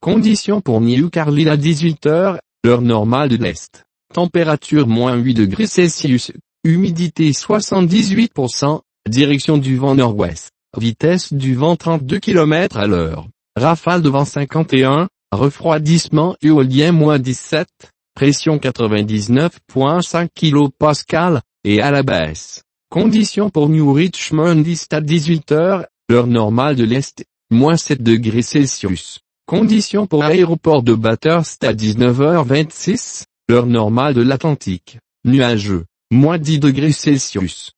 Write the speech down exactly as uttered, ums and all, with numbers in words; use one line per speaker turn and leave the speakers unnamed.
Conditions pour New Carlisle à dix-huit heures, heure normale de l'Est. Température moins huit degrés Celsius, humidité soixante-dix-huit pour cent, direction du vent nord-ouest, vitesse du vent trente-deux kilomètres à l'heure, rafale de vent cinquante et un, refroidissement éolien moins dix-sept, pression quatre-vingt-dix-neuf virgule cinq kilopascales, et à la baisse. Conditions pour New Richmond East à dix-huit heures, heure normale de l'Est, moins sept degrés Celsius. Conditions pour aéroport de Bathurst à dix-neuf heures vingt-six, heure normale de l'Atlantique, nuageux, moins dix degrés Celsius.